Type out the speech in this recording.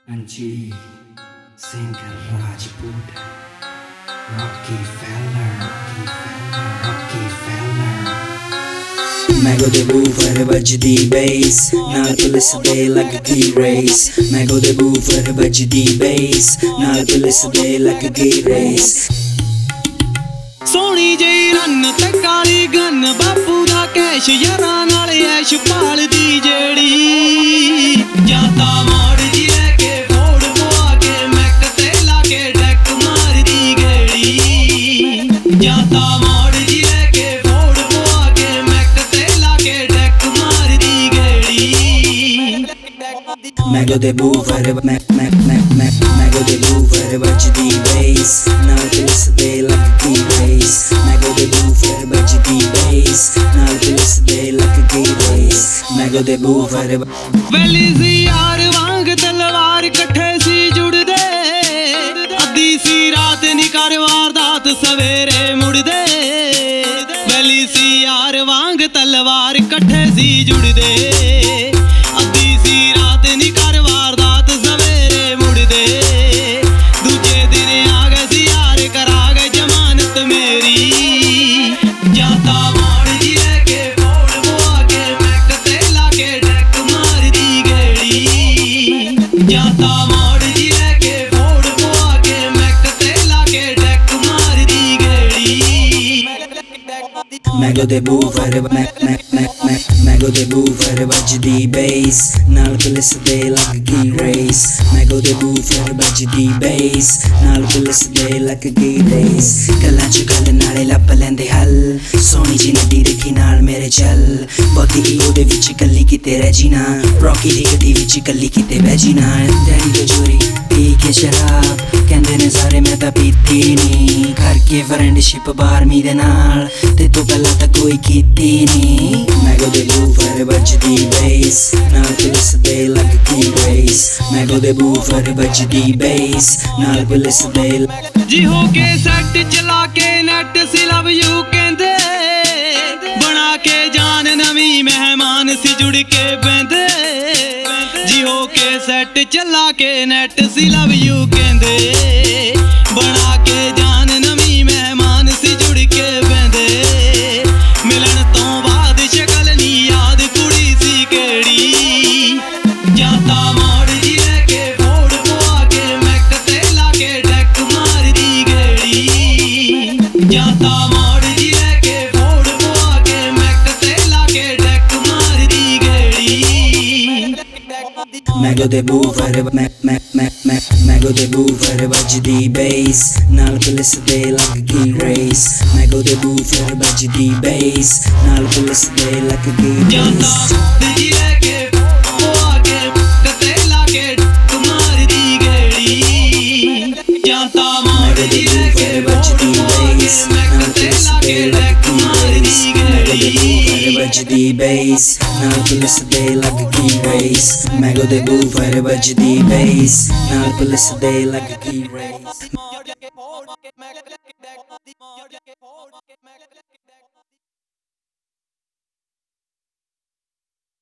Anji, Singer Rajput, Rockefeller. Mago de boofer ਵੱਜਦੀ bass ਨਾਲ police ਦੇ ਲੱਗ ਗਈ race Mago de boofer ਵੱਜਦੀ bass ਨਾਲ ਪੁਲਿਸ ਦੇ ਲੱਗ ਗਈ race ਸੋਹਣੀ ਜਿਹੀ ਰੰਨ ਤੇ ਕਾਲੀ ਗੰਨ ਬਾਪੂ ਦਾ ਕੈਸ਼ ਯਾਰਾਂ ਨਾਲ ਐਸ਼ ਭਾਲਦੀ ਜਿਹੜੀ ਜਾਂਦਾ ਮੋੜ ਜੀ ਲੈ ਕੇ ਫੋੜ ਪਵਾ ਕੇ ਮੈਕ ਤੇ ਲਾ ਕੇ ਡੈਕ ਮਾਰਦੀ ਗੇੜੀ ਜਾਂਦਾ ਮੋੜ ਜੀ ਲੈ ਕੇ ਫੋੜ ਪਵਾ ਕੇ ਮੈਕ ਤੇ ਲਾ ਕੇ ਡੈਕ ਮਾਰਦੀ ਗੇੜੀ Mago de boofer Mago de boofer ਵੱਜਦੀ bass ਨਾਲ ਪੁਲਿਸ ਦੇ ਲੱਗ ਗਈ race Mago de boofer ਵੱਜਦੀ bass ਨਾਲ ਪੁਲਿਸ ਦੇ ਲੱਗ ਗਈ race Mago de boofer ਵੈਲੀ ਸੀ ਯਾਰ ਵਾਂਗ ਤਲਵਾਰ ਇਕੱਠੇ ਸੀ ਜੁੜਦੇ ਅੱਧੀ ਸੀ ਰਾਤ ਨੀ ਕਰ ਵਾਰਦਾਤ ਸਵੇਰੇ ਮੁੜਦੇ ਵੈਲੀ ਸੀ ਯਾਰ ਵਾਂਗ ਤਲਵਾਰ ਇਕੱਠੇ ਸੀ ਜੁੜਦੇ ਅੱਧੀ ਸੀ ਰਾਤ ਨੀ ਕਰ ਵਾਰਦਾਤ ਸਵੇਰੇ ਮੁੜਦੇ ਦੂਜੇ ਦਿਨ ਆ ਗਏ ਸੀ ਯਾਰ ਕਰਾ ਗਏ ਜ਼ਮਾਨਤ ਮੇਰੀ ਜਾਂਦਾ ਮੋੜ ਜੀ ਲੈ ਕੇ ਫੋੜ ਪਵਾ ਕੇ ਮੈਕ ਤੇ ਲਾ ਕੇ ਡੈਕ ਮਾਰਦੀ ਗੇੜੀ ਜਾਂਦਾ ਮੋੜ ਜੀ ਲੈ ਕੇ ਫੋੜ ਪਵਾ ਕੇ ਮੈਕ ਤੇ ਲਾ ਕੇ ਡੈਕ ਮਾਰਦੀ ਗੇੜੀ Mago de boofer Mago de boofer ਵੱਜਦੀ bass ਨਾਲ ਪੁਲਿਸ ਦੇ ਲੱਗ ਗਈ race Mago de boofer ਵੱਜਦੀ bass ਨਾਲ ਪੁਲਿਸ ਦੇ ਲੱਗ ਗਈ race ਗੱਲਾਂ ਚ ਗੱਲ ਨਾਲੇ ਲੱਭ ਲੈਂਦੇ ਹੱਲ ਸੋਹਣੀ ਜੀ ਨਦੀ ਦੇਖੀ ਨਾਲ ਮੇਰੇ ਚੱਲ ਬਹੁਤੀ ਉਹਦੇ ਵਿੱਚ ਕੱਲੀ ਕਿਤੇ ਰਹਿ ਜੀ ਨਾ ਰੌਕੀ ਦੀ ਗੱਡੀ ਵਿੱਚ ਕੱਲੀ ਕਿਤੇ ਬਹਿ ਜੀ ਨਾ ਡੈਡੀ ਤੋਂ ਚੋਰੀ ਪੀ ਕੇ ਸ਼ਰਾਬ ਕਹਿੰਦੇ ਨੇ ਸਾਰੇ ਮੈਂ ਤਾਂ ਪੀਤੀ ਨੀ ਕਰਕੇ ਫਰੈਂਡਸ਼ਿਪ ਬਾਰਮੀ ਦੇ ਨਾਲ ਤੇ ਤੂੰ ਪਹਿਲਾਂ ਤਾਂ ਕੋਈ ਕੀਤੀ ਨੀ Mago de boofer ਵੱਜਦੀ bass ਨਾਲ ਪੁਲਿਸ ਦੇ ਲੱਗ ਗਈ race Mago de boofer ਵੱਜਦੀ bass ਨਾਲ ਪੁਲਿਸ ਦੇ ਜੀ ਹੋ ਕੇ ਸੈੱਟ ਚਲਾ ਕੇ ਨੈਟ ਸੀ ਲਵ ਯੂ ਕਹਿੰਦੇ ਬਣਾ ਕੇ ਜਾਨ ਨਵੀਂ ਮਹਿਮਾਨ ਸੀ ਜੁੜ ਕੇ ਬੈਂਦੇ ਜੀ ਹੋ ਕੇ ਸੈੱਟ ਚਲਾ ਕੇ ਨੈਟ ਸੀ ਲਵ ਯੂ ਕਹਿੰਦੇ ਬਣਾ ਕੇ ਜਾਨ ਨਵੀਂ ਮਹਿਮਾਨ ਸੀ ਜੁੜ ਕੇ ਬੈਂਦੇ ਮਿਲਣ ਤੋਂ ਬਾਅਦ ਸ਼ਕਲ ਨੀ ਯਾਦ ਕੁੜੀ ਸੀ ਕਿਹੜੀ ਜਾਂਦਾ ਮੋੜ ਜੀ ਲੈ ਕੇ ਫੋੜ ਪਵਾ ਕੇ ਮੈਕ ਤੇ ਲਾ ਕੇ ਡੈਕ ਮਾਰਦੀ ਗੇੜੀ ਜਾਂਦਾ ਮੋੜ ਜੀ ਲੈ ਕੇ ਫੋੜ ਪਵਾ ਕੇ ਮੈਕ ਤੇ ਲਾ ਕੇ ਡੈਕ ਮਾਰਦੀ ਗੇੜੀ Mago de boofer Mago de boofer ਵੱਜਦੀ bass ਨਾਲ ਪੁਲਿਸ ਦੇ ਲੱਗ ਗਈ race Mago de boofer ਵੱਜਦੀ bass ਨਾਲ ਪੁਲਿਸ ਦੇ ਲੱਗ ਗਈ ਜਾਂਦਾ race ਜੀ ਲੈ ਕੇ ਪਵਾ ਕੇ ਮੈਕ ਤੇ ਲਾ ਕੇ ਡੈਕ ਮਾਰਦੀ ਗੇੜੀ ਜਾਂਦਾ ਮੋੜ ਜੀ ਲੈ ਕੇ ਵੱਜਦੀ bass ਮੈਕ ਨਾਲ ਤੇ ਪੁਲਿਸ ਲਾ ਦੇ ਕੇ ਲੱਗ ਡੈਕ ਗਈ ਮਾਰਦੀ race Mago de boofer ਗੇੜੀ ਵੱਜਦੀ bass ਨਾਲ ਪੁਲਿਸ ਦੇ ਲੱਗ ਗਈ race Mago de boofer ਵੱਜਦੀ bass ਨਾਲ ਪੁਲਿਸ ਦੇ ਲੱਗ ਗਈ race